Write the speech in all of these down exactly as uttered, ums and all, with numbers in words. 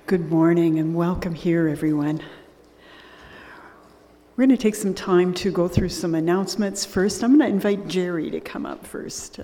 Good morning and welcome here, everyone. We're going to take some time to go through some announcements first. I'm going to invite Jerry to come up first.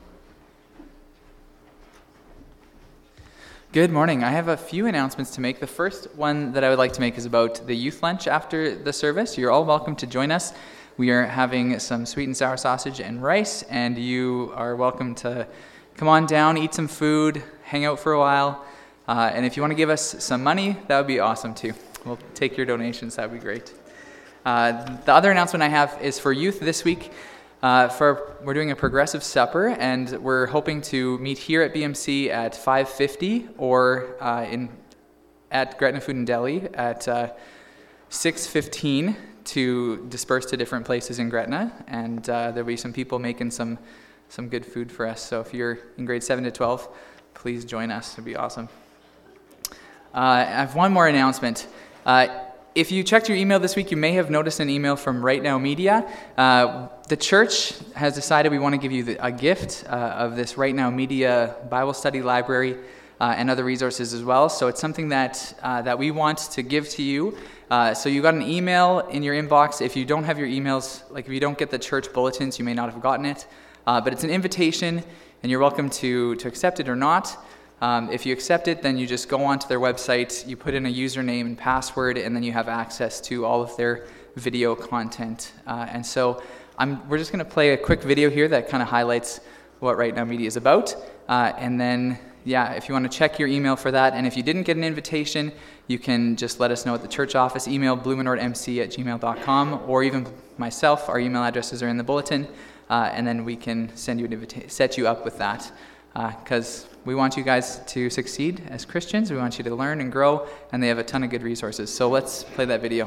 Good morning. I have a few announcements to make. The first one that I would like to make is about the youth lunch after the service. You're all welcome to join us. We are having some sweet and sour sausage and rice, and you are welcome to come on down, eat some food, hang out for a while. Uh, and if you want to give us some money, that would be awesome too. We'll take your donations. That would be great. Uh, the other announcement I have is for youth this week. Uh, for we're doing a progressive supper, and we're hoping to meet here at B M C at five fifty or uh, in at Gretna Food and Deli at uh, six fifteen to disperse to different places in Gretna, and uh, there'll be some people making some some good food for us. So if you're in grade seven to twelve, please join us. It'd be awesome. Uh, I have one more announcement. Uh, if you checked your email this week, you may have noticed an email from Right Now Media. Uh, the church has decided we want to give you the, a gift uh, of this Right Now Media Bible study library uh, and other resources as well. So it's something that uh, that we want to give to you. Uh, so you got an email in your inbox. If you don't have your emails, like if you don't get the church bulletins, you may not have gotten it. Uh, but it's an invitation, and you're welcome to, to accept it or not. Um, if you accept it, then you just go onto their website, you put in a username and password, and then you have access to all of their video content. Uh, and so I'm, we're just going to play a quick video here that kind of highlights what Right Now Media is about. Uh, and then, yeah, if you want to check your email for that, and if you didn't get an invitation, you can just let us know at the church office, email blumenordmc at gmail dot com, or even myself. Our email addresses are in the bulletin, uh, and then we can send you an invita- set you up with that. Because uh, we want you guys to succeed as Christians. We want you to learn and grow, and they have a ton of good resources. So let's play that video.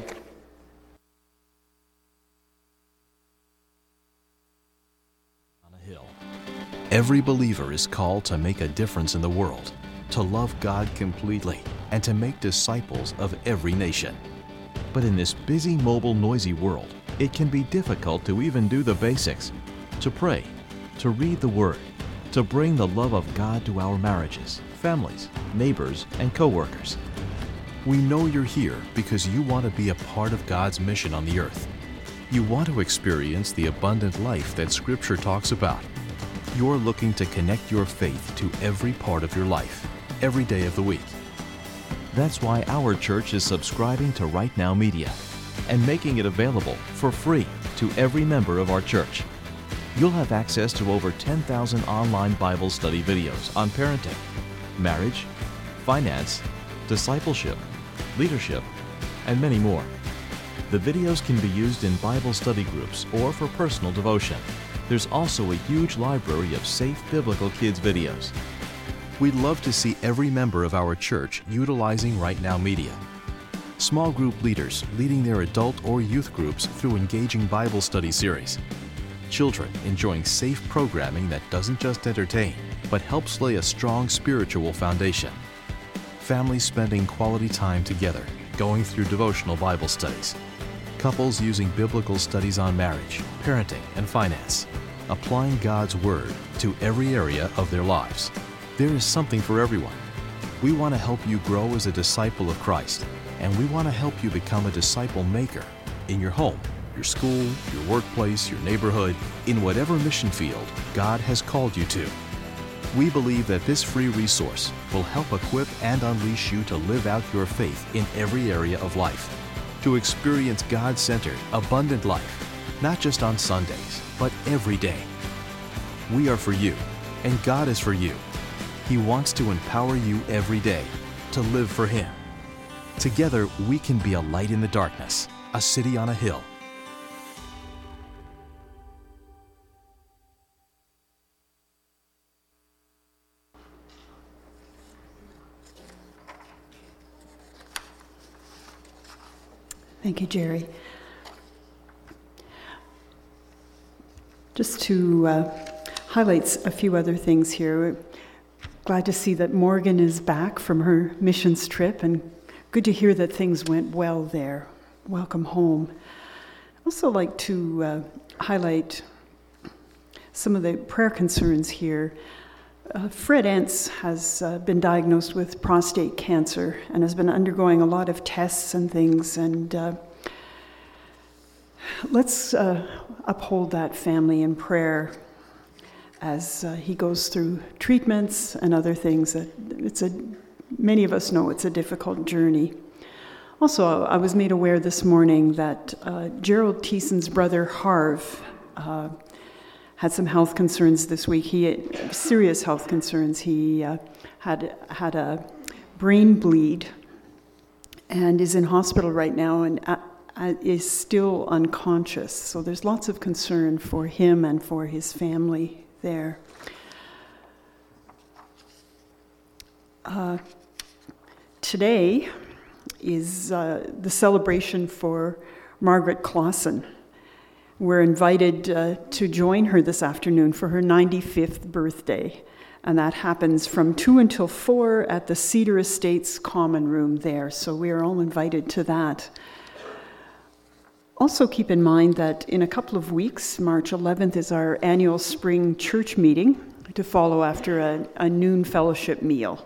On a hill. Every believer is called to make a difference in the world, to love God completely, and to make disciples of every nation. But in this busy, mobile, noisy world, it can be difficult to even do the basics, to pray, to read the Word, to bring the love of God to our marriages, families, neighbors, and co-workers. We know you're here because you want to be a part of God's mission on the earth. You want to experience the abundant life that Scripture talks about. You're looking to connect your faith to every part of your life, every day of the week. That's why our church is subscribing to Right Now Media and making it available for free to every member of our church. You'll have access to over ten thousand online Bible study videos on parenting, marriage, finance, discipleship, leadership, and many more. The videos can be used in Bible study groups or for personal devotion. There's also a huge library of safe biblical kids videos. We'd love to see every member of our church utilizing Right Now Media. Small group leaders leading their adult or youth groups through engaging Bible study series. Children enjoying safe programming that doesn't just entertain, but helps lay a strong spiritual foundation. Families spending quality time together, going through devotional Bible studies. Couples using biblical studies on marriage, parenting, and finance, applying God's Word to every area of their lives. There is something for everyone. We want to help you grow as a disciple of Christ, and we want to help you become a disciple maker in your home, your school, your workplace, your neighborhood, in whatever mission field God has called you to. We believe that this free resource will help equip and unleash you to live out your faith in every area of life, to experience God-centered, abundant life, not just on Sundays, but every day. We are for you, and God is for you. He wants to empower you every day to live for Him. Together, we can be a light in the darkness, a city on a hill. Thank you, Jerry. Just to uh, highlight a few other things here. Glad to see that Morgan is back from her missions trip, and good to hear that things went well there. Welcome home. I'd also like to uh, highlight some of the prayer concerns here. Uh, Fred Entz has uh, been diagnosed with prostate cancer and has been undergoing a lot of tests and things, and uh, let's uh, uphold that family in prayer as uh, he goes through treatments and other things. That it's a, many of us know it's a difficult journey. Also, I was made aware this morning that uh, Gerald Thiessen's brother Harv uh, had some health concerns this week. He had serious health concerns. He uh, had had a brain bleed and is in hospital right now and uh, uh, is still unconscious. So there's lots of concern for him and for his family there. Uh, today is uh, the celebration for Margaret Clausen. We're invited uh, to join her this afternoon for her ninety-fifth birthday, and that happens from two until four at the Cedar Estates Common Room there, so we are all invited to that. Also keep in mind that in a couple of weeks, March eleventh, is our annual spring church meeting to follow after a, a noon fellowship meal.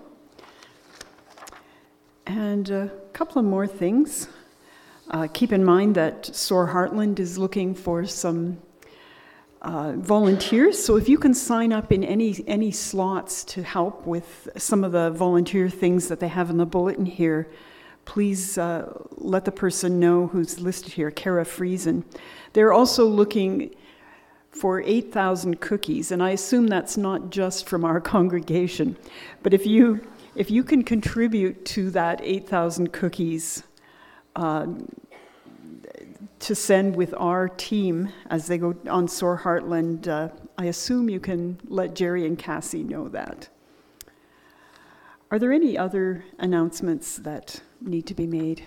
And a couple of more things. Uh, keep in mind that Soar Heartland is looking for some uh, volunteers. So if you can sign up in any any slots to help with some of the volunteer things that they have in the bulletin here, please uh, let the person know who's listed here, Kara Friesen. They're also looking for eight thousand cookies, and I assume that's not just from our congregation. But if you if you can contribute to that eight thousand cookies, Uh, to send with our team as they go on Soar Heartland, uh, I assume you can let Jerry and Cassie know that. Are there any other announcements that need to be made?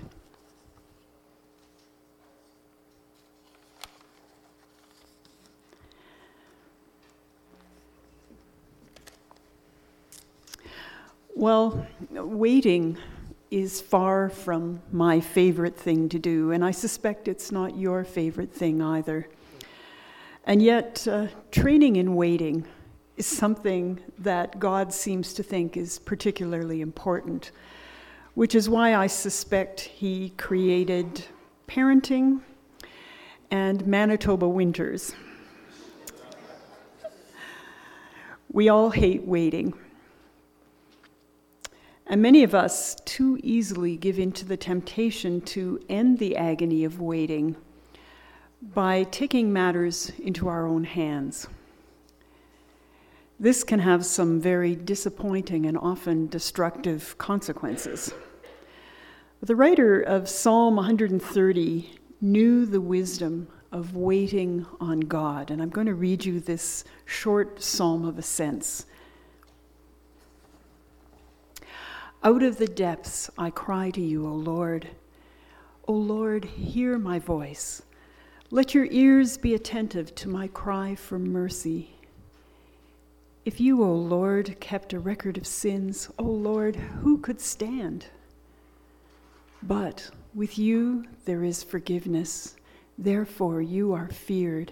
Well, waiting is far from my favorite thing to do, and I suspect it's not your favorite thing either. And yet, uh, training in waiting is something that God seems to think is particularly important, which is why I suspect He created parenting and Manitoba winters. We all hate waiting. And many of us too easily give in to the temptation to end the agony of waiting by taking matters into our own hands. This can have some very disappointing and often destructive consequences. The writer of Psalm one thirty knew the wisdom of waiting on God, and I'm going to read you this short psalm of ascents. Out of the depths I cry to you, O Lord. O Lord, hear my voice. Let your ears be attentive to my cry for mercy. If you, O Lord, kept a record of sins, O Lord, who could stand? But with you there is forgiveness, therefore you are feared.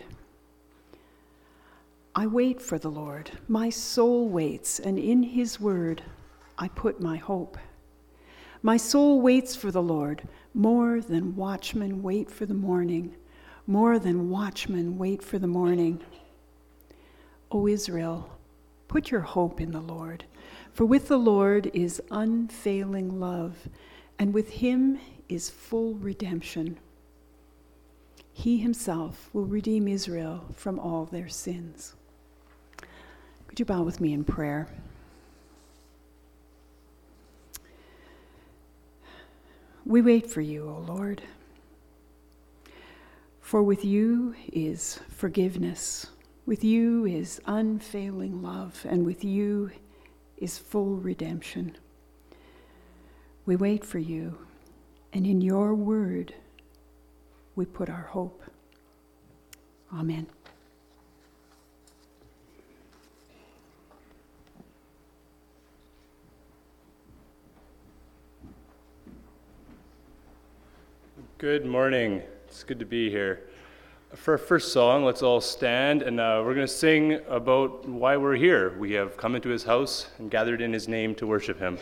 I wait for the Lord, my soul waits, and in his word I put my hope. My soul waits for the Lord, more than watchmen wait for the morning, more than watchmen wait for the morning. O Israel, put your hope in the Lord, for with the Lord is unfailing love, and with him is full redemption. He himself will redeem Israel from all their sins. Could you bow with me in prayer? We wait for you, O Lord, for with you is forgiveness, with you is unfailing love, and with you is full redemption. We wait for you, and in your word we put our hope. Amen. Good morning. It's good to be here. For our first song, let's all stand, and uh, we're going to sing about why we're here. We have come into his house and gathered in his name to worship him.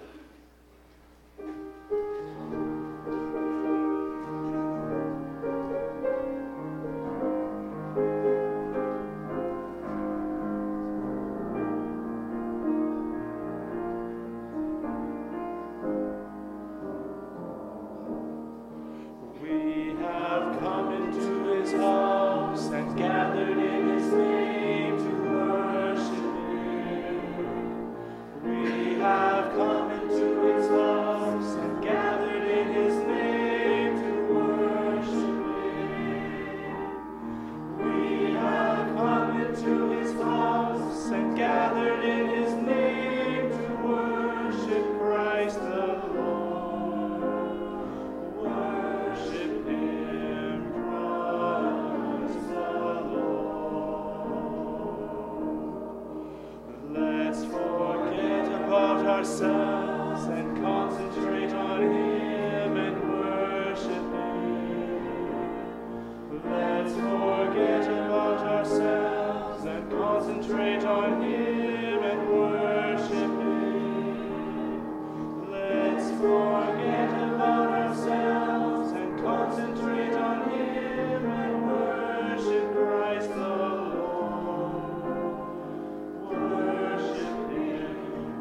Ourselves and concentrate on him and worship him. Let's forget about ourselves and concentrate on him and worship him. Let's forget about ourselves and concentrate on him and worship Christ the Lord. Worship him.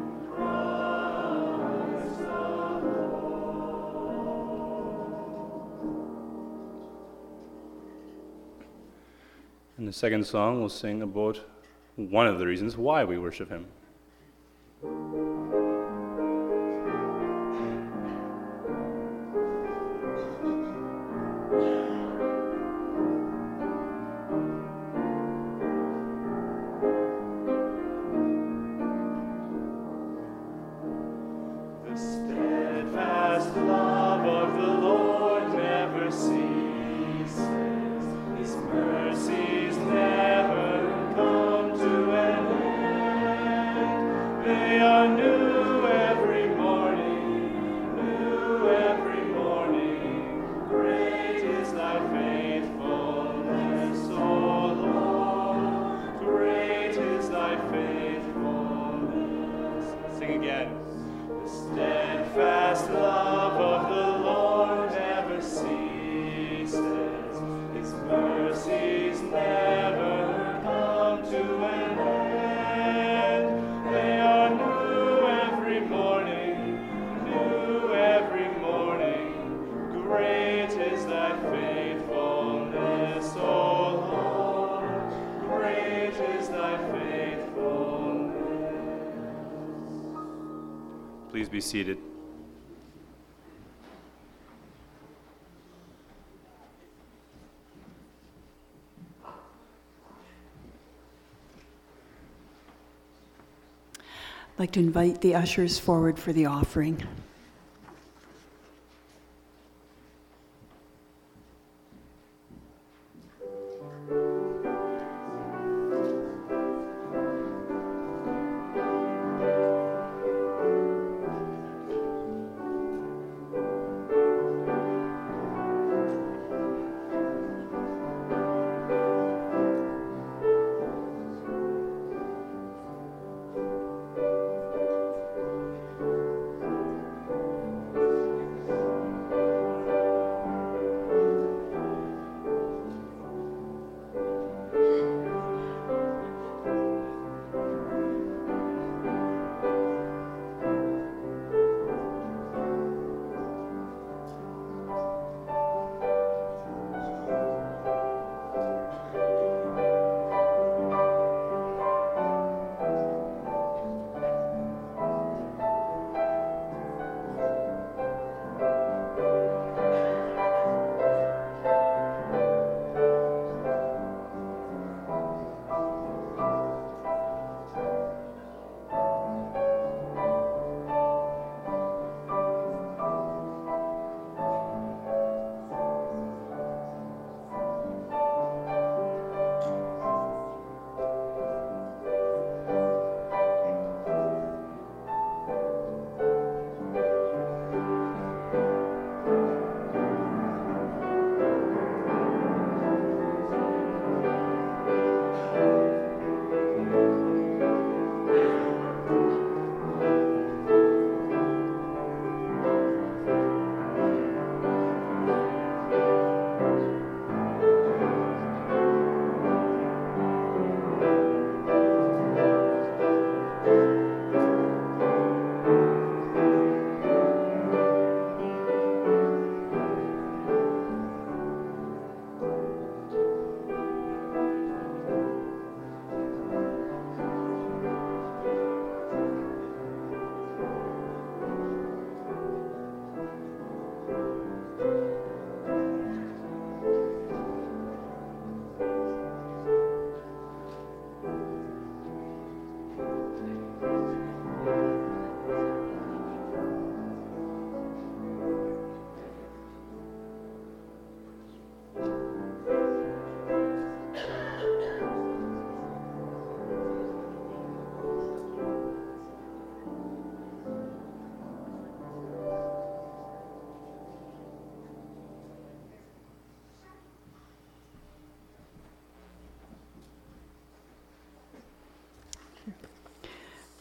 In the second song, we'll sing about one of the reasons why we worship him. The steadfast love of the Lord never ceases. His mercies never come to an end. They are new every morning, new every morning. Great is thy faithfulness, O Lord. Great is thy faithfulness. Sing again. The steadfast love of the Lord never ceases. His mercies never come to an end. They are new every morning, new every morning. Great is thy faithfulness, O Lord. Great is thy faithfulness. Please be seated. I'd like to invite the ushers forward for the offering.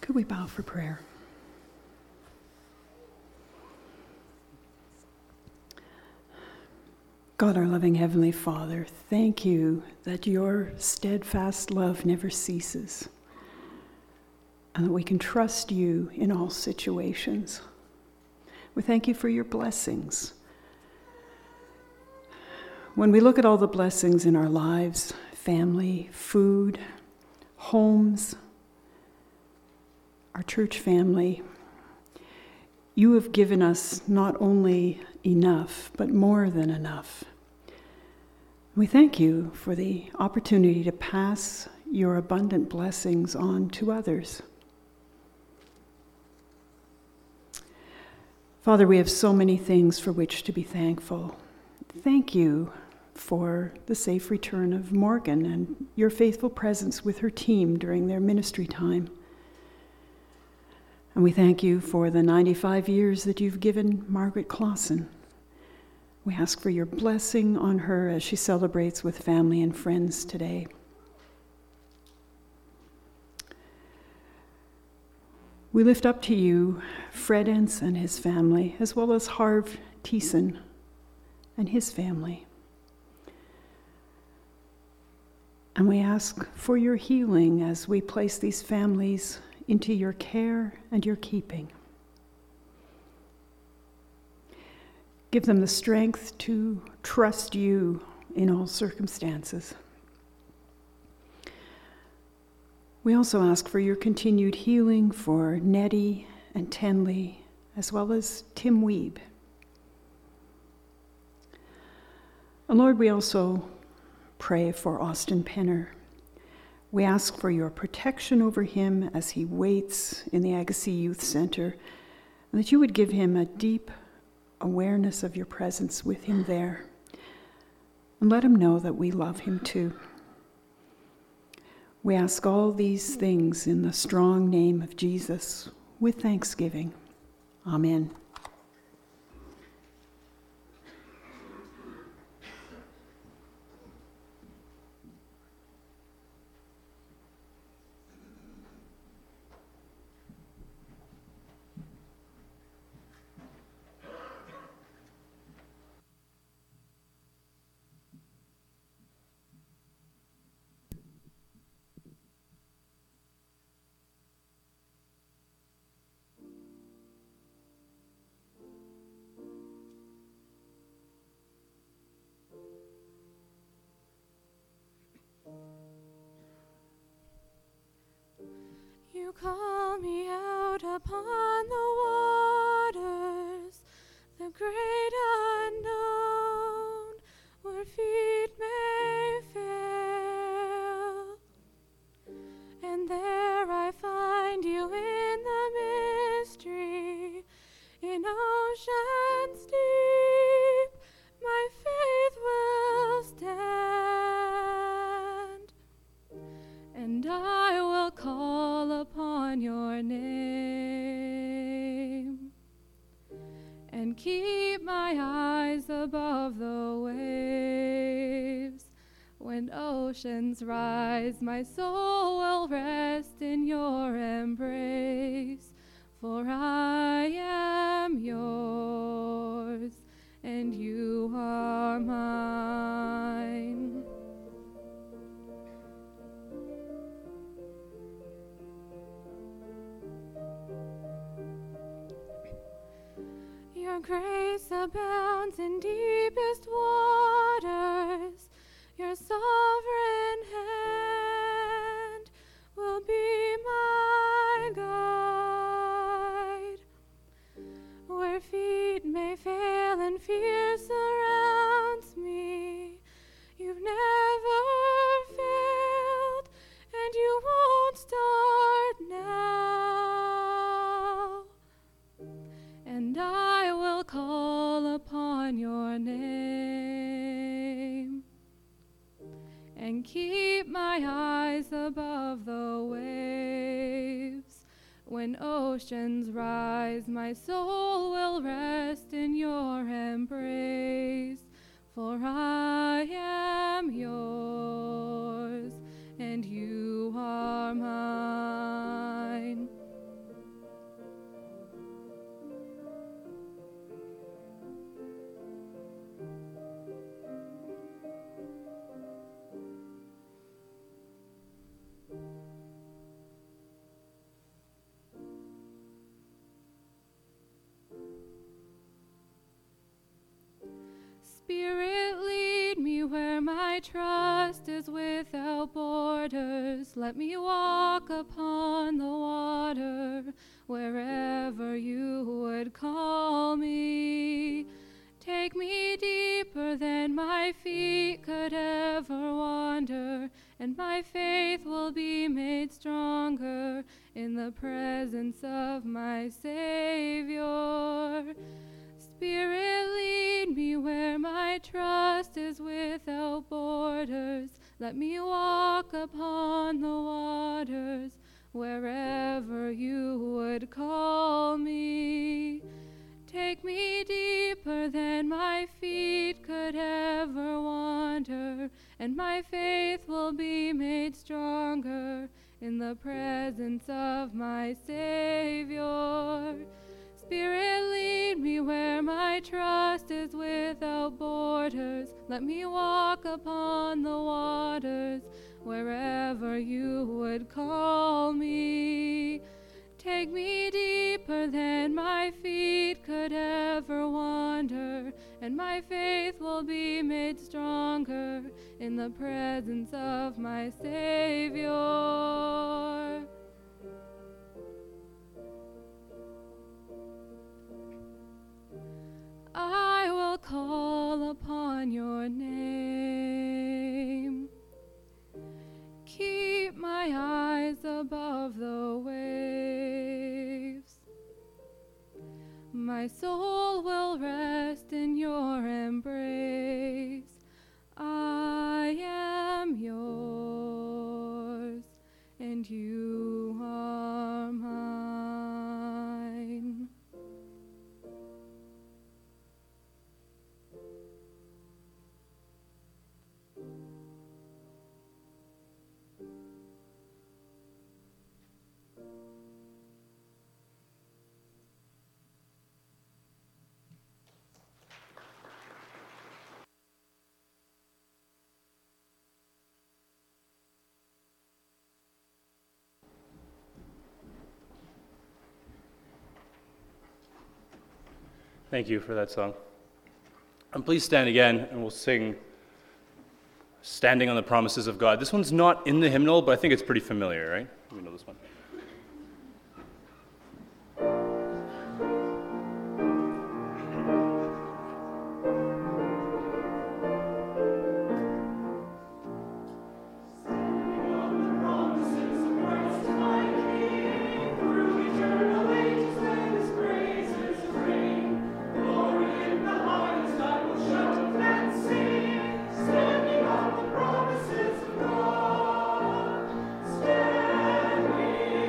Could we bow for prayer? God, our loving Heavenly Father, thank you that your steadfast love never ceases and that we can trust you in all situations. We thank you for your blessings. When we look at all the blessings in our lives, family, food, homes, our church family, you have given us not only enough, but more than enough. We thank you for the opportunity to pass your abundant blessings on to others. Father, we have so many things for which to be thankful. Thank you for the safe return of Morgan and your faithful presence with her team during their ministry time. And we thank you for the ninety-five years that you've given Margaret Clausen. We ask for your blessing on her as she celebrates with family and friends today. We lift up to you Fred Entz and his family, as well as Harv Thiessen and his family. And we ask for your healing as we place these families into your care and your keeping. Give them the strength to trust you in all circumstances. We also ask for your continued healing for Nettie and Tenley, as well as Tim Weeb. And Lord, we also pray for Austin Penner. We ask for your protection over him as he waits in the Agassiz Youth Center, and that you would give him a deep awareness of your presence with him there, and let him know that we love him too. We ask all these things in the strong name of Jesus with thanksgiving. Amen. You call me out upon the waters, the great unknown, where feet may fail. And there I find you in the mystery, in oceans deep, my faith will stand, and I will call upon your name, and keep my eyes above the waves. When oceans rise, my soul will rest in your embrace, for I am yours, and you are mine. Your grace abounds in deepest waters. Your sovereign hand will be my guide. Where feet may fail and fear surrounds me, you've never failed, and you won't start now. And I will call upon your name, and keep my eyes above the waves. When oceans rise, my soul will rest in your embrace, for I am yours, and you are mine. is without borders. Let me walk upon the water wherever you would call me. Take me deeper than my feet could ever wander, and my faith will be made stronger in the presence of my Savior. Spirit, lead me where my trust is without borders. Let me walk upon the waters wherever you would call me. Take me deeper than my feet could ever wander, and my faith will be made stronger in the presence of my Savior. Spirit, lead me where my trust is without borders. Let me walk upon the waters wherever you would call me. Take me deeper than my feet could ever wander, and my faith will be made stronger in the presence of my Savior. I will call upon your name. Keep my eyes above the waves. My soul will rest in your embrace. I am yours, and you are mine. Thank you for that song. And please stand again, and we'll sing Standing on the Promises of God. This one's not in the hymnal, but I think it's pretty familiar, right? We know this one. Standing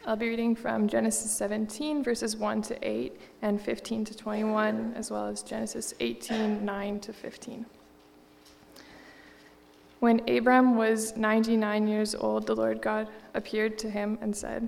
I'll be reading from Genesis seventeen, verses one to eight, and fifteen to twenty-one, as well as Genesis eighteen, nine to fifteen. When Abram was ninety-nine years old, the Lord God appeared to him and said,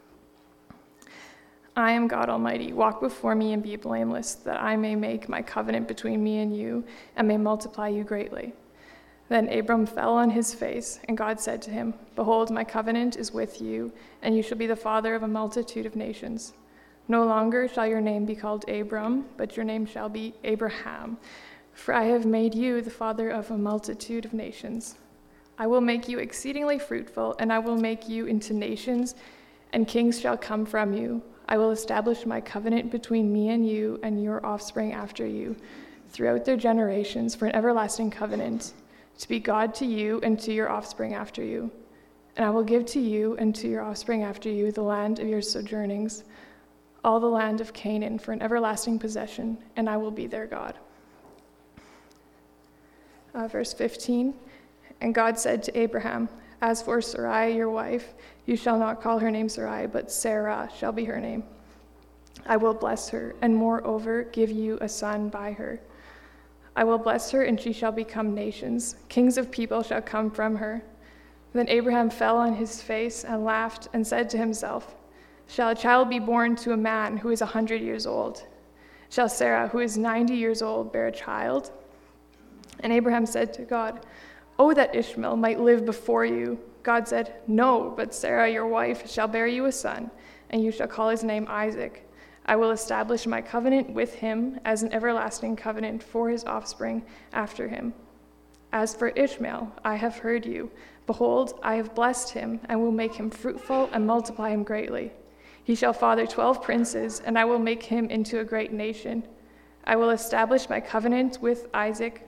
I am God Almighty. Walk before me and be blameless, that I may make my covenant between me and you, and may multiply you greatly. Then Abram fell on his face, and God said to him, Behold, my covenant is with you, and you shall be the father of a multitude of nations. No longer shall your name be called Abram, but your name shall be Abraham, for I have made you the father of a multitude of nations. I will make you exceedingly fruitful, and I will make you into nations, and kings shall come from you. I will establish my covenant between me and you and your offspring after you, throughout their generations, for an everlasting covenant, to be God to you and to your offspring after you. And I will give to you and to your offspring after you the land of your sojournings, all the land of Canaan, for an everlasting possession, and I will be their God. Uh, verse fifteen, and God said to Abraham, As for Sarai, your wife, you shall not call her name Sarai, but Sarah shall be her name. I will bless her, and moreover give you a son by her. I will bless her, and she shall become nations. Kings of people shall come from her. Then Abraham fell on his face and laughed and said to himself, Shall a child be born to a man who is a hundred years old? Shall Sarah, who is ninety years old, bear a child? And Abraham said to God, Oh, that Ishmael might live before you. God said, No, but Sarah, your wife, shall bear you a son, and you shall call his name Isaac. I will establish my covenant with him as an everlasting covenant for his offspring after him. As for Ishmael, I have heard you. Behold, I have blessed him, and will make him fruitful and multiply him greatly. He shall father twelve princes, and I will make him into a great nation. I will establish my covenant with Isaac,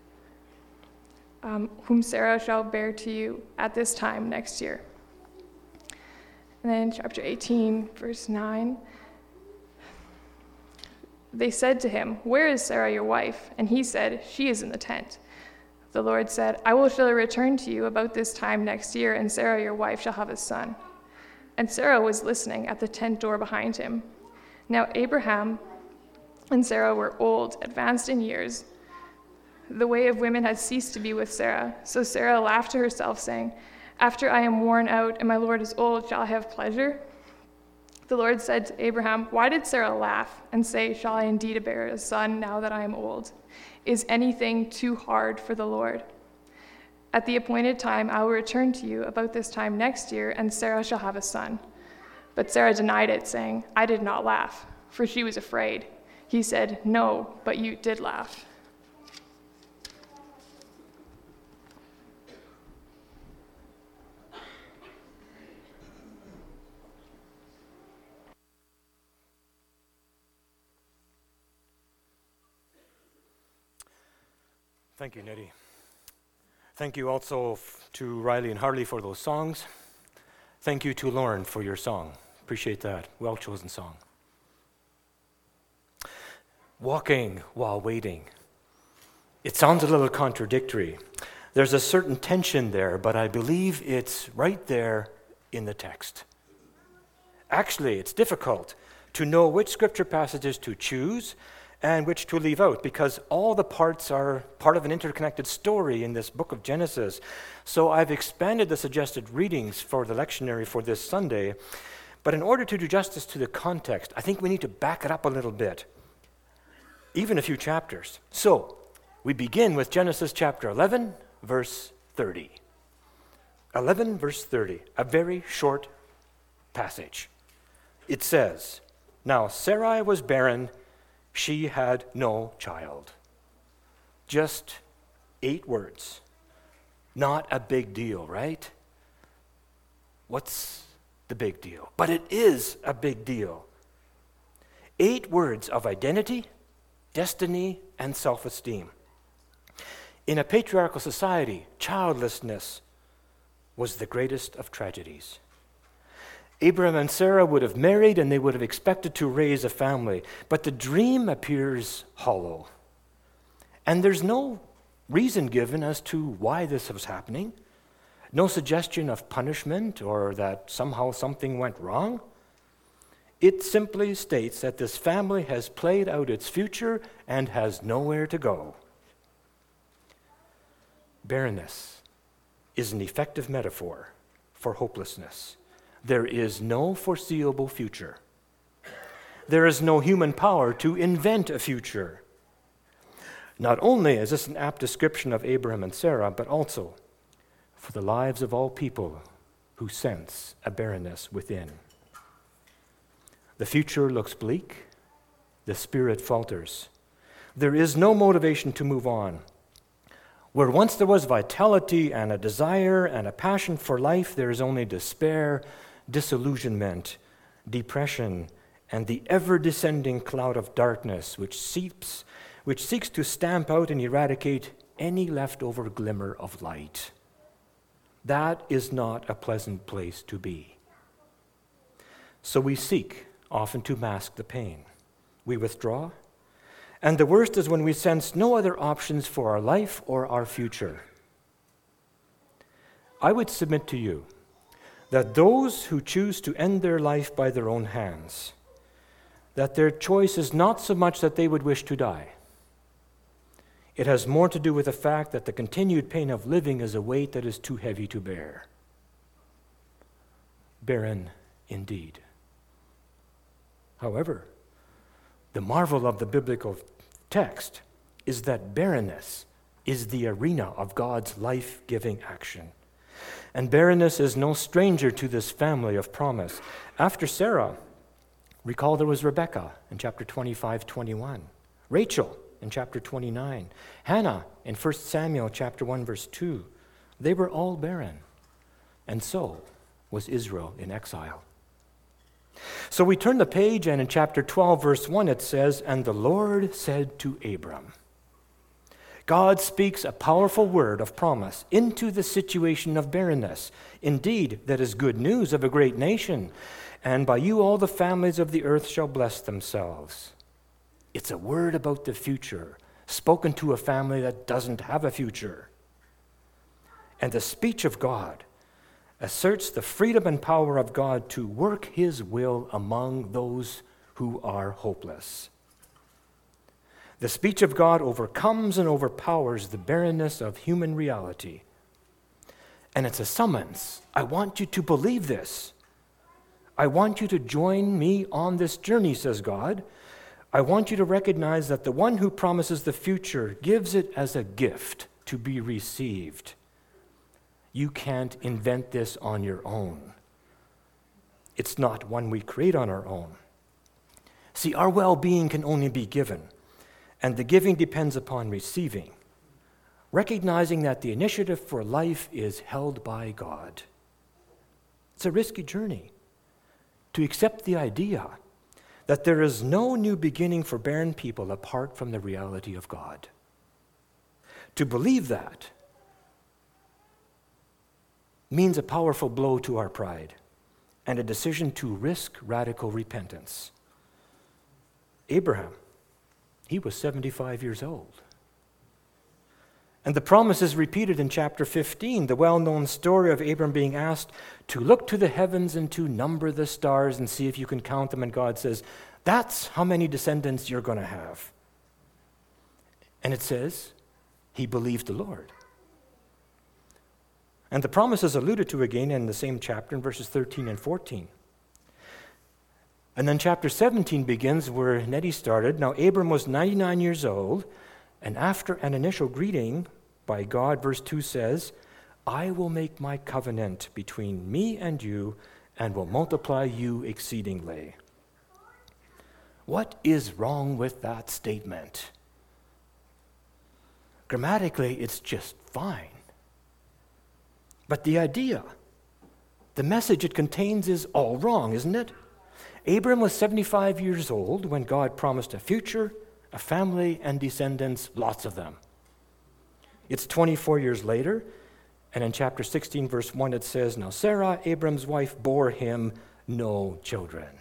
um, whom Sarah shall bear to you at this time next year. And then chapter eighteen, verse nine. They said to him, Where is Sarah your wife? And he said, She is in the tent. The Lord said, I will surely return to you about this time next year, and Sarah your wife shall have a son. And Sarah was listening at the tent door behind him. Now Abraham and Sarah were old, advanced in years. The way of women had ceased to be with Sarah. So Sarah laughed to herself, saying, After I am worn out and my Lord is old, shall I have pleasure? The Lord said to Abraham, Why did Sarah laugh and say, Shall I indeed bear a son now that I am old? Is anything too hard for the Lord? At the appointed time I will return to you about this time next year, and Sarah shall have a son. But Sarah denied it, saying, I did not laugh, for she was afraid. He said, No, but you did laugh. Thank you, Nettie. Thank you also f- to Riley and Harley for those songs. Thank you to Lauren for your song. Appreciate that. Well chosen song. Walking while waiting. It sounds a little contradictory. There's a certain tension there, but I believe it's right there in the text. Actually, it's difficult to know which scripture passages to choose and which to leave out, because all the parts are part of an interconnected story in this book of Genesis. So I've expanded the suggested readings for the lectionary for this Sunday, but in order to do justice to the context, I think we need to back it up a little bit, even a few chapters. So we begin with Genesis chapter eleven, verse thirty. eleven, verse thirty, a very short passage. It says, Now Sarai was barren, she had no child. Just eight words. Not a big deal, right? What's the big deal? But it is a big deal. Eight words of identity, destiny, and self-esteem. In a patriarchal society, childlessness was the greatest of tragedies. Abraham and Sarah would have married and they would have expected to raise a family, but the dream appears hollow. And there's no reason given as to why this was happening. No suggestion of punishment or that somehow something went wrong. It simply states that this family has played out its future and has nowhere to go. Barrenness is an effective metaphor for hopelessness. There is no foreseeable future. There is no human power to invent a future. Not only is this an apt description of Abraham and Sarah, but also for the lives of all people who sense a barrenness within. The future looks bleak. The spirit falters. There is no motivation to move on. Where once there was vitality and a desire and a passion for life, there is only despair, disillusionment, depression, and the ever-descending cloud of darkness which seeps, which seeks to stamp out and eradicate any leftover glimmer of light. That is not a pleasant place to be. So we seek often to mask the pain. We withdraw, and the worst is when we sense no other options for our life or our future. I would submit to you that those who choose to end their life by their own hands, that their choice is not so much that they would wish to die. It has more to do with the fact that the continued pain of living is a weight that is too heavy to bear. Barren indeed. However, the marvel of the biblical text is that barrenness is the arena of God's life-giving action. And barrenness is no stranger to this family of promise. After Sarah, recall there was Rebekah in chapter twenty-five, twenty-one, Rachel in chapter twenty-nine, Hannah in First Samuel chapter one, verse two. They were all barren, and so was Israel in exile. So we turn the page, and in chapter twelve, verse one, it says, "And the Lord said to Abram." God speaks a powerful word of promise into the situation of barrenness. Indeed, that is good news of a great nation. "And by you all the families of the earth shall bless themselves." It's a word about the future, spoken to a family that doesn't have a future. And the speech of God asserts the freedom and power of God to work his will among those who are hopeless. The speech of God overcomes and overpowers the barrenness of human reality. And it's a summons. I want you to believe this. I want you to join me on this journey, says God. I want you to recognize that the one who promises the future gives it as a gift to be received. You can't invent this on your own. It's not one we create on our own. See, our well-being can only be given, and the giving depends upon receiving, recognizing that the initiative for life is held by God. It's a risky journey to accept the idea that there is no new beginning for barren people apart from the reality of God. To believe that means a powerful blow to our pride and a decision to risk radical repentance. Abraham, he was seventy-five years old. And the promise is repeated in chapter fifteen, the well-known story of Abram being asked to look to the heavens and to number the stars and see if you can count them. And God says, that's how many descendants you're going to have. And it says, he believed the Lord. And the promise is alluded to again in the same chapter in verses thirteen and fourteen. And then chapter seventeen begins where Nettie started. Now Abram was ninety-nine years old, and after an initial greeting by God, verse two says, I will make my covenant between me and you and will multiply you exceedingly. What is wrong with that statement? Grammatically, it's just fine. But the idea, the message it contains is all wrong, isn't it? Abram was seventy-five years old when God promised a future, a family, and descendants, lots of them. It's twenty-four years later, and in chapter sixteen, verse one, it says, Now Sarah, Abram's wife, bore him no children.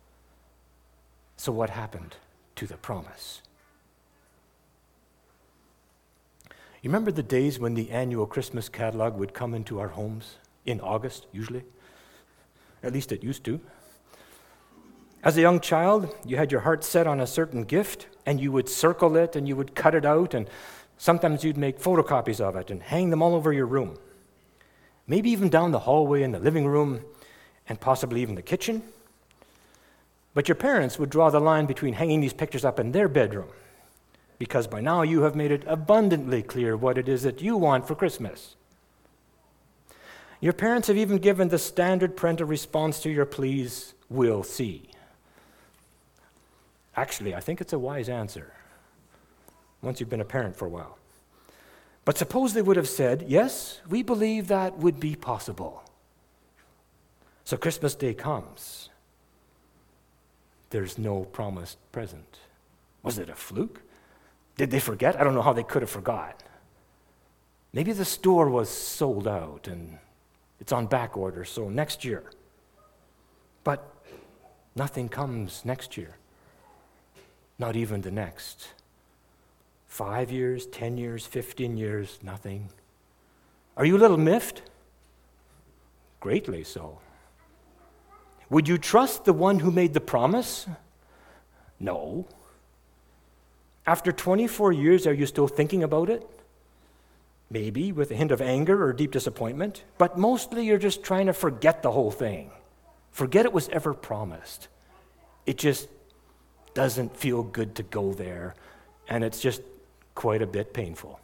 So what happened to the promise? You remember the days when the annual Christmas catalog would come into our homes? In August, usually. At least it used to. As a young child, you had your heart set on a certain gift, and you would circle it, and you would cut it out, and sometimes you'd make photocopies of it and hang them all over your room. Maybe even down the hallway in the living room, and possibly even the kitchen. But your parents would draw the line between hanging these pictures up in their bedroom, because by now you have made it abundantly clear what it is that you want for Christmas. Your parents have even given the standard parental response to your pleas, "We'll see." Actually, I think it's a wise answer, once you've been a parent for a while. But suppose they would have said, "Yes, we believe that would be possible." So Christmas Day comes. There's no promised present. Was it a fluke? Did they forget? I don't know how they could have forgot. Maybe the store was sold out and it's on back order, so next year. But nothing comes next year. Not even the next. Five years, ten years, fifteen years, nothing. Are you a little miffed? Greatly so. Would you trust the one who made the promise? No. After twenty-four years, are you still thinking about it? Maybe with a hint of anger or deep disappointment, but mostly you're just trying to forget the whole thing. Forget it was ever promised. It just doesn't feel good to go there, and it's just quite a bit painful.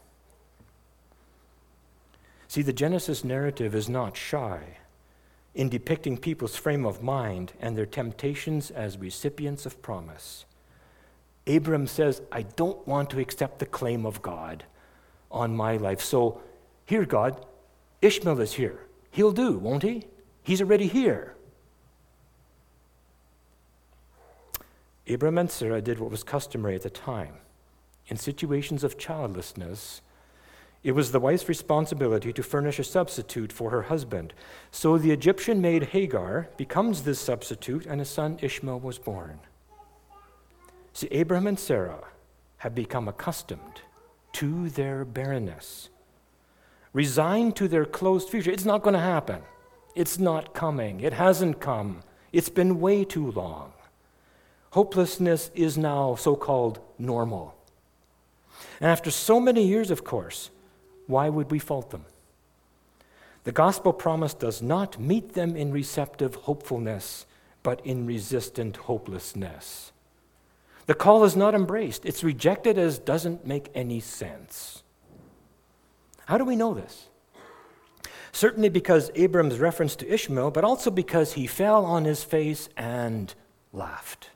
See, the Genesis narrative is not shy in depicting people's frame of mind and their temptations as recipients of promise. Abram says, "I don't want to accept the claim of God on my life. So, here, God, Ishmael is here. He'll do, won't he? He's already here." Abram and Sarah did what was customary at the time. In situations of childlessness, it was the wife's responsibility to furnish a substitute for her husband. So the Egyptian maid Hagar becomes this substitute, and a son Ishmael was born. See, Abraham and Sarah have become accustomed to their barrenness, resigned to their closed future. It's not going to happen. It's not coming. It hasn't come. It's been way too long. Hopelessness is now so-called normal. And after so many years, of course, why would we fault them? The gospel promise does not meet them in receptive hopefulness, but in resistant hopelessness. The call is not embraced. It's rejected as doesn't make any sense. How do we know this? Certainly because Abram's reference to Ishmael, but also because he fell on his face and laughed,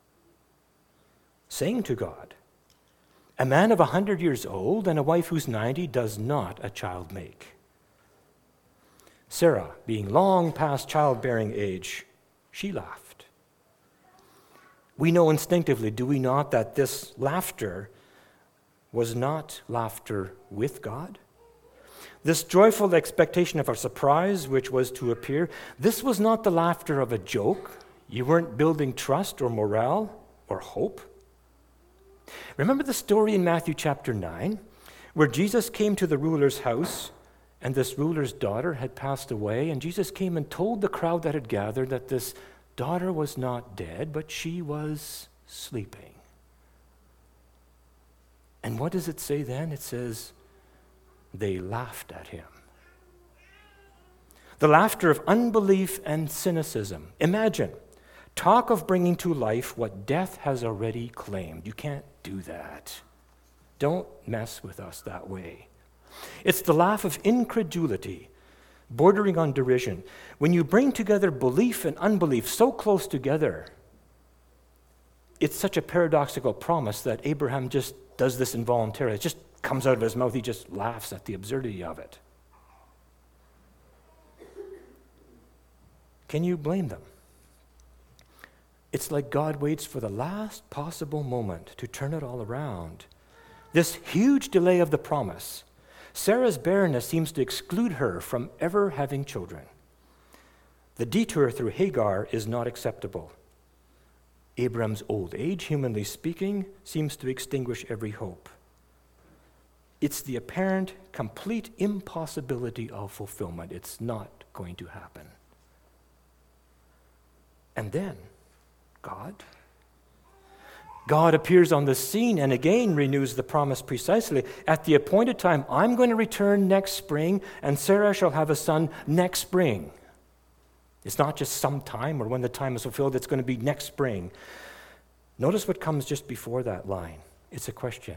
saying to God, "A man of a hundred years old and a wife who's ninety does not a child make." Sarah, being long past childbearing age, she laughed. We know instinctively, do we not, that this laughter was not laughter with God? This joyful expectation of a surprise which was to appear, this was not the laughter of a joke. You weren't building trust or morale or hope. Remember the story in Matthew chapter nine, where Jesus came to the ruler's house, and this ruler's daughter had passed away, and Jesus came and told the crowd that had gathered that this daughter was not dead, but she was sleeping. And what does it say then? It says, they laughed at him. The laughter of unbelief and cynicism. Imagine, talk of bringing to life what death has already claimed. You can't do that. Don't mess with us that way. It's the laugh of incredulity, bordering on derision. When you bring together belief and unbelief so close together, it's such a paradoxical promise that Abraham just does this involuntarily. It just comes out of his mouth. He just laughs at the absurdity of it. Can you blame them? It's like God waits for the last possible moment to turn it all around. This huge delay of the promise, Sarah's barrenness seems to exclude her from ever having children. The detour through Hagar is not acceptable. Abram's old age, humanly speaking, seems to extinguish every hope. It's the apparent, complete impossibility of fulfillment. It's not going to happen. And then, God. God appears on the scene and again renews the promise precisely. At the appointed time, I'm going to return next spring, and Sarah shall have a son next spring. It's not just sometime or when the time is fulfilled, it's going to be next spring. Notice what comes just before that line. It's a question.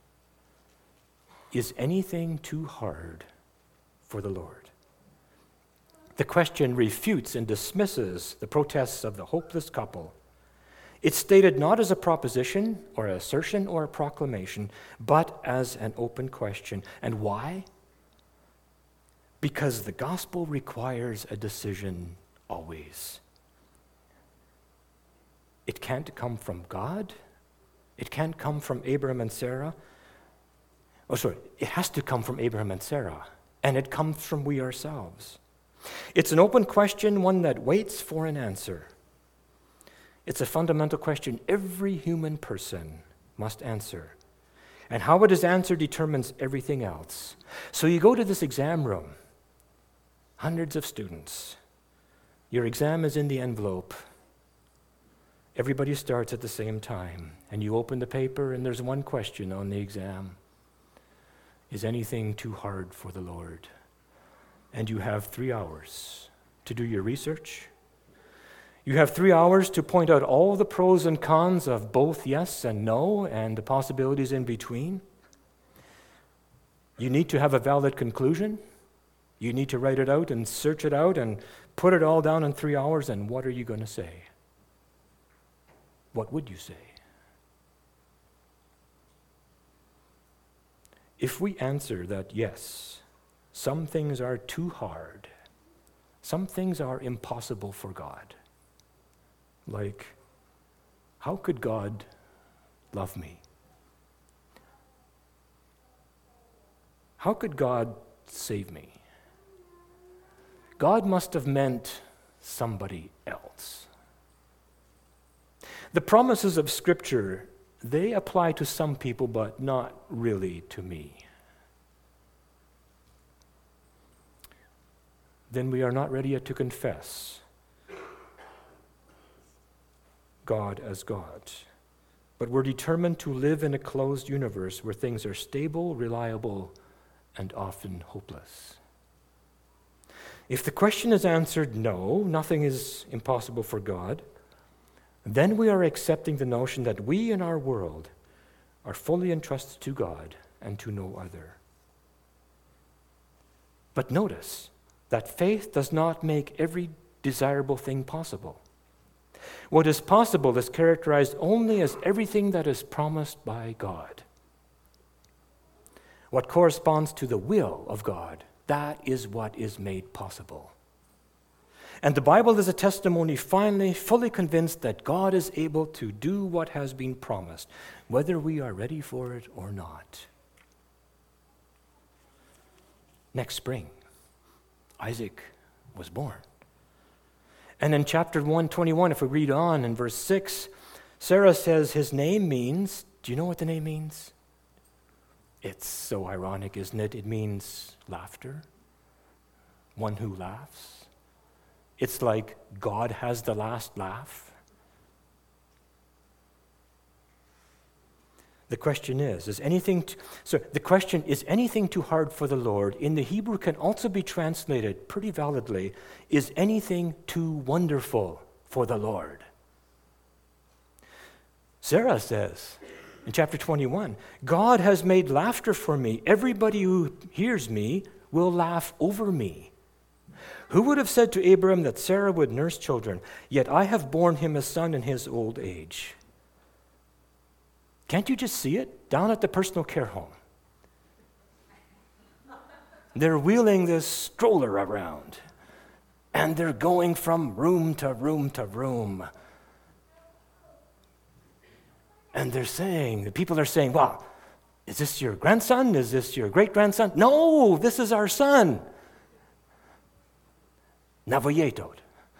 Is anything too hard for the Lord? The question refutes and dismisses the protests of the hopeless couple. It's stated not as a proposition or an assertion or a proclamation, but as an open question. And why? Because the gospel requires a decision always. It can't come from God. It can't come from Abraham and Sarah. Oh, sorry, it has to come from Abraham and Sarah, and it comes from we ourselves. It's an open question, one that waits for an answer. It's a fundamental question every human person must answer. And how it is answered determines everything else. So you go to this exam room, hundreds of students. Your exam is in the envelope. Everybody starts at the same time, and you open the paper, and there's one question on the exam. Is anything too hard for the Lord? And you have three hours to do your research. You have three hours to point out all the pros and cons of both yes and no and the possibilities in between. You need to have a valid conclusion. You need to write it out and search it out and put it all down in three hours, and what are you going to say? What would you say? If we answer that yes, some things are too hard, some things are impossible for God, like, how could God love me? How could God save me? God must have meant somebody else. The promises of Scripture, they apply to some people, but not really to me. Then we are not ready yet to confess God as God. But we're determined to live in a closed universe where things are stable, reliable, and often hopeless. If the question is answered no, nothing is impossible for God, then we are accepting the notion that we in our world are fully entrusted to God and to no other. But notice that faith does not make every desirable thing possible. What is possible is characterized only as everything that is promised by God. What corresponds to the will of God, that is what is made possible. And the Bible is a testimony, finally, fully convinced that God is able to do what has been promised, whether we are ready for it or not. Next spring, Isaac was born. And in chapter one twenty-one, if we read on in verse six, Sarah says his name means, do you know what the name means? It's so ironic, isn't it? It means laughter, one who laughs. It's like God has the last laugh. The question is, is anything, t- so the question, is anything too hard for the Lord? In the Hebrew can also be translated pretty validly, is anything too wonderful for the Lord? Sarah says in chapter twenty-one, God has made laughter for me. Everybody who hears me will laugh over me. Who would have said to Abraham that Sarah would nurse children? Yet I have borne him a son in his old age. Can't you just see it? Down at the personal care home. They're wheeling this stroller around, and they're going from room to room to room. And they're saying, the people are saying, well, is this your grandson? Is this your great-grandson? No, this is our son. Navoyetod.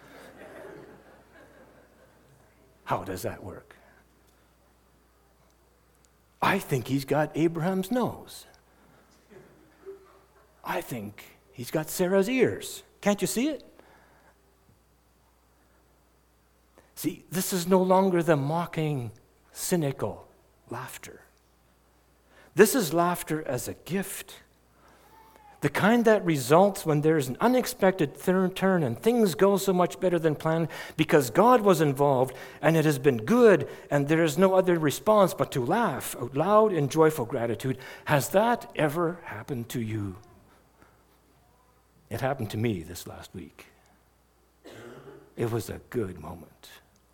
How does that work? I think he's got Abraham's nose. I think he's got Sarah's ears. Can't you see it? See, this is no longer the mocking, cynical laughter. This is laughter as a gift. The kind that results when there's an unexpected turn and things go so much better than planned because God was involved and it has been good and there is no other response but to laugh out loud in joyful gratitude. Has that ever happened to you? It happened to me this last week. It was a good moment.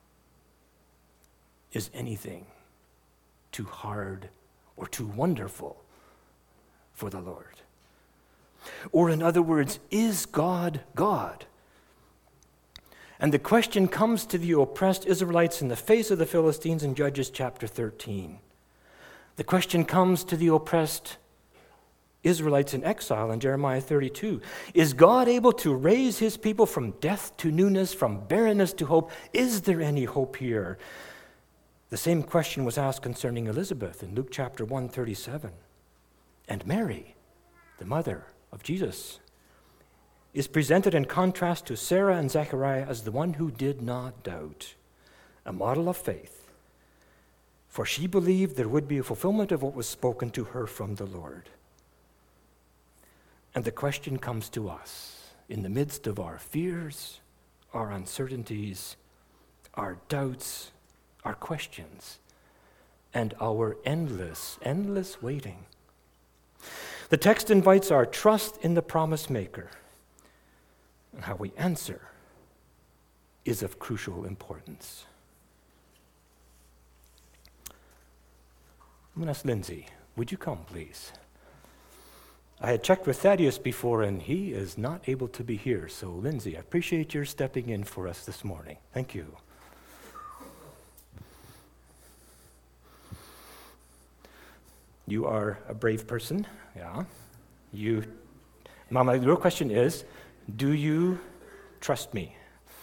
Is anything too hard or too wonderful for the Lord? Or in other words, is God God? And the question comes to the oppressed Israelites in the face of the Philistines in Judges chapter thirteen. The question comes to the oppressed Israelites in exile in Jeremiah thirty-two. Is God able to raise his people from death to newness, from barrenness to hope? Is there any hope here? The same question was asked concerning Elizabeth in Luke chapter one thirty-seven. And Mary, the mother of Jesus, is presented in contrast to Sarah and Zechariah as the one who did not doubt, a model of faith. For she believed there would be a fulfillment of what was spoken to her from the Lord. And the question comes to us in the midst of our fears, our uncertainties, our doubts, our questions, and our endless, endless waiting. The text invites our trust in the promise maker, and how we answer is of crucial importance. I'm going to ask Lindsay, would you come, please? I had checked with Thaddeus before, and he is not able to be here. So, Lindsay, I appreciate your stepping in for us this morning. Thank you. You are a brave person, yeah. You, Mama, the real question is, do you trust me?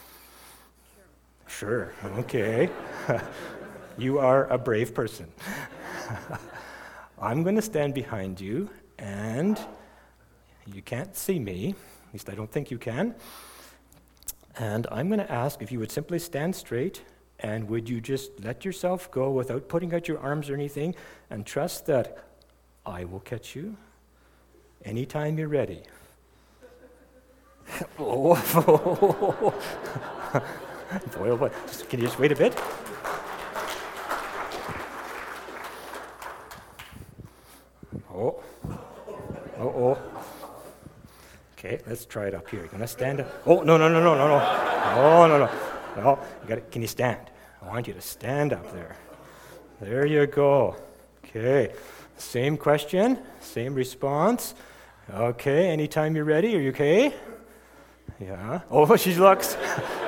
Sure, sure. Okay. You are a brave person. I'm going to stand behind you, and you can't see me, at least I don't think you can. And I'm going to ask if you would simply stand straight. And would you just let yourself go without putting out your arms or anything and trust that I will catch you anytime you're ready? oh, boy, oh boy. Just, can you just wait a bit? Oh. Uh-oh. Okay, let's try it up here. You're going to stand up. Oh, no, no, no, no, no, no. Oh, no, no. No, you got it. Can you stand? I want you to stand up there. There you go. Okay. Same question, same response. Okay, anytime you're ready. Are you okay? Yeah. Oh, she looks.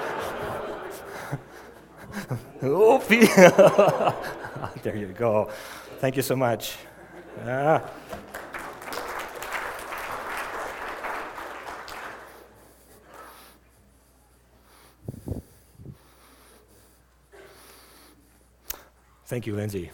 Oh, there you go. Thank you so much. Ah. Thank you, Lindsay.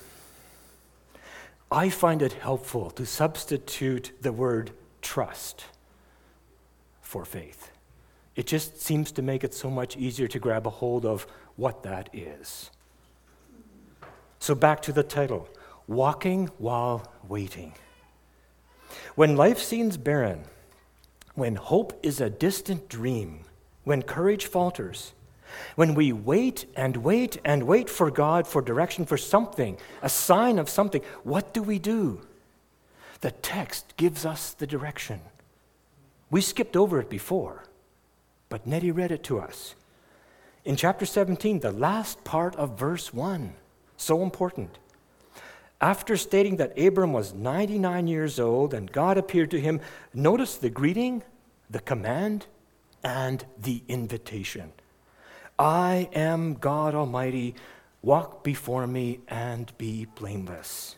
I find it helpful to substitute the word trust for faith. It just seems to make it so much easier to grab a hold of what that is. So back to the title, Walking While Waiting. When life seems barren, when hope is a distant dream, when courage falters, when we wait and wait and wait for God for direction, for something, a sign of something, what do we do? The text gives us the direction. We skipped over it before, but Nettie read it to us. In chapter seventeen, the last part of verse one, so important. After stating that Abram was ninety-nine years old and God appeared to him, notice the greeting, the command, and the invitation. I am God Almighty, walk before me and be blameless.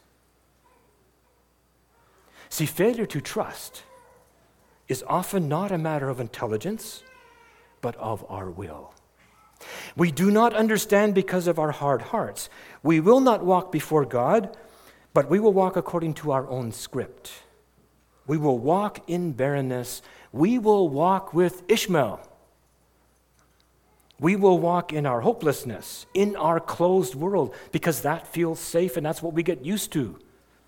See, failure to trust is often not a matter of intelligence, but of our will. We do not understand because of our hard hearts. We will not walk before God, but we will walk according to our own script. We will walk in barrenness. We will walk with Ishmael. We will walk in our hopelessness, in our closed world, because that feels safe and that's what we get used to.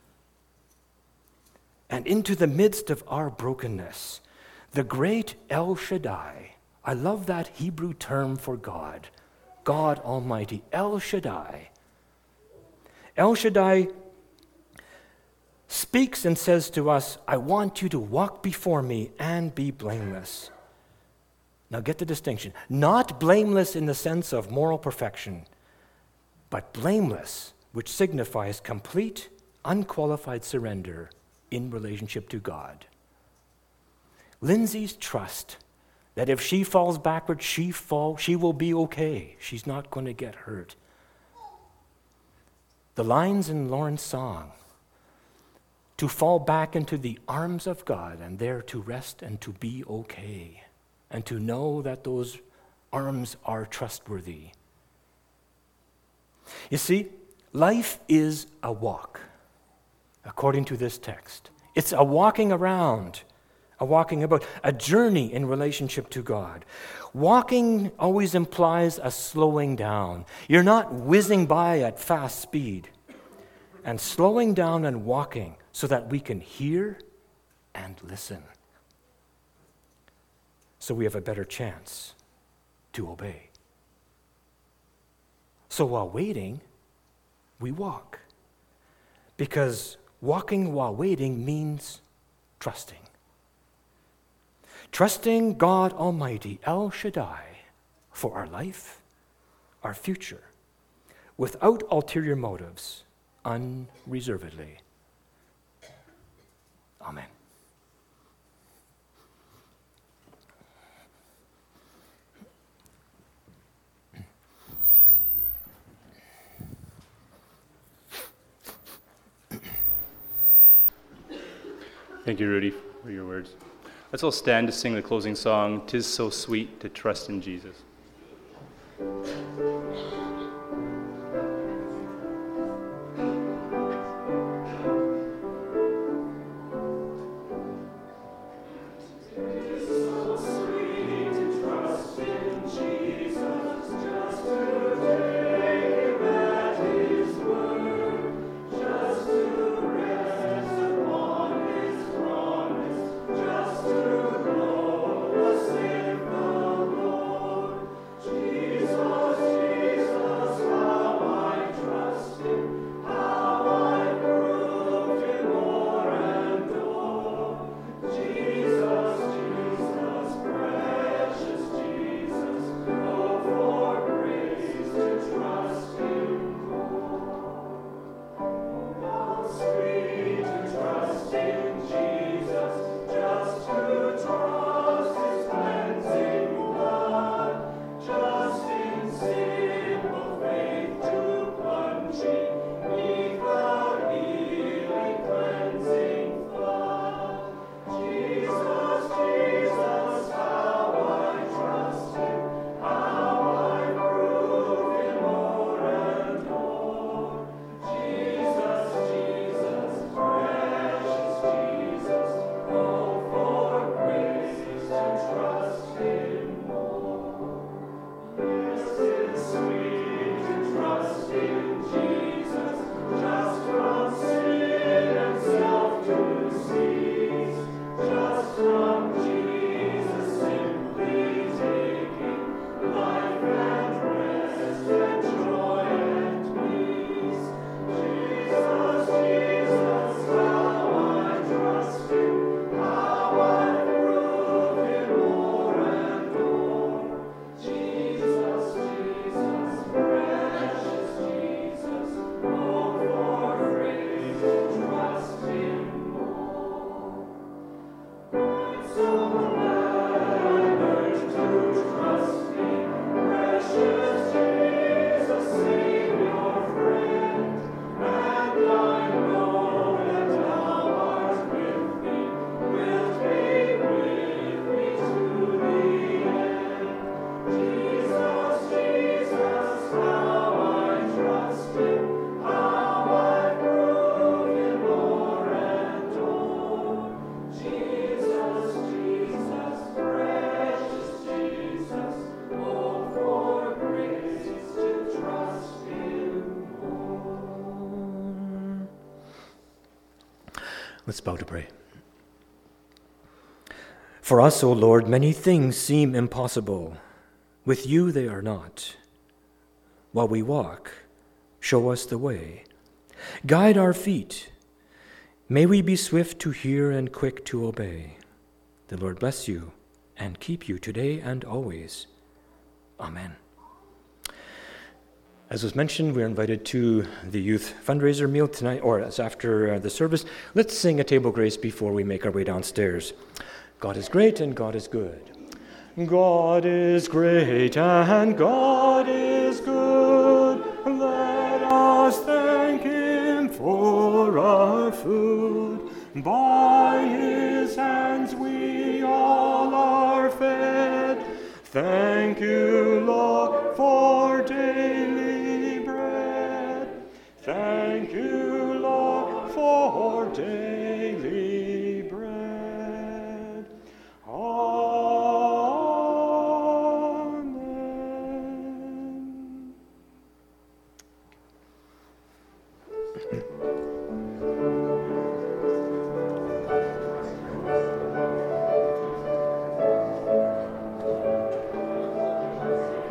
And into the midst of our brokenness, the great El Shaddai, I love that Hebrew term for God, God Almighty, El Shaddai. El Shaddai speaks and says to us, I want you to walk before me and be blameless. Now get the distinction. Not blameless in the sense of moral perfection, but blameless, which signifies complete, unqualified surrender in relationship to God. Lindsay's trust that if she falls backwards, she fall, she will be okay. She's not going to get hurt. The lines in Lauren's song, to fall back into the arms of God and there to rest and to be okay, and to know that those arms are trustworthy. You see, life is a walk, according to this text. It's a walking around, a walking about, a journey in relationship to God. Walking always implies a slowing down. You're not whizzing by at fast speed. And slowing down and walking so that we can hear and listen. So we have a better chance to obey. So while waiting, we walk. Because walking while waiting means trusting. Trusting God Almighty, El Shaddai, for our life, our future, without ulterior motives, unreservedly. Amen. Thank you, Rudy, for your words. Let's all stand to sing the closing song, "'Tis So Sweet to Trust in Jesus." Just to know the same the Lord. Let's bow to pray. For us, O Lord, many things seem impossible. With you they are not. While we walk, show us the way. Guide our feet. May we be swift to hear and quick to obey. The Lord bless you and keep you today and always. Amen. As was mentioned, we're invited to the youth fundraiser meal tonight, or as after uh, the service. Let's sing a table grace before we make our way downstairs. God is great and God is good. God is great and God is good. Let us thank him for our food. By his hands we all are fed. Thank you, Lord, for day